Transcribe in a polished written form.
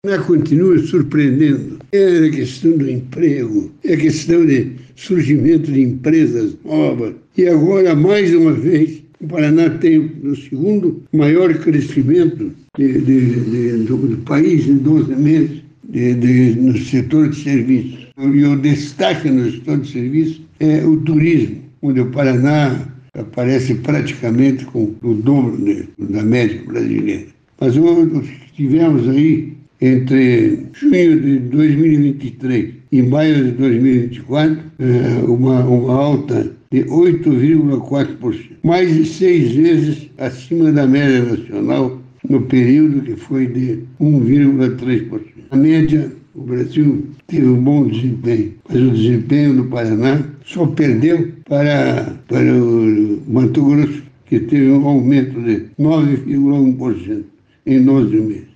Continua surpreendendo. É a questão do emprego, é a questão de surgimento de empresas novas. E agora, mais uma vez, o Paraná tem o segundo maior crescimento do país em 12 meses no setor de serviços. E o destaque no setor de serviços é o turismo, onde o Paraná aparece praticamente com o dobro da média brasileira. Mas nós tivemos aí, entre junho de 2023 e maio de 2024, uma alta de 8,4%, mais de 6 vezes acima da média nacional no período, que foi de 1,3%. A média, o Brasil teve um bom desempenho, mas o desempenho do Paraná só perdeu para o Mato Grosso, que teve um aumento de 9,1% em 12 meses.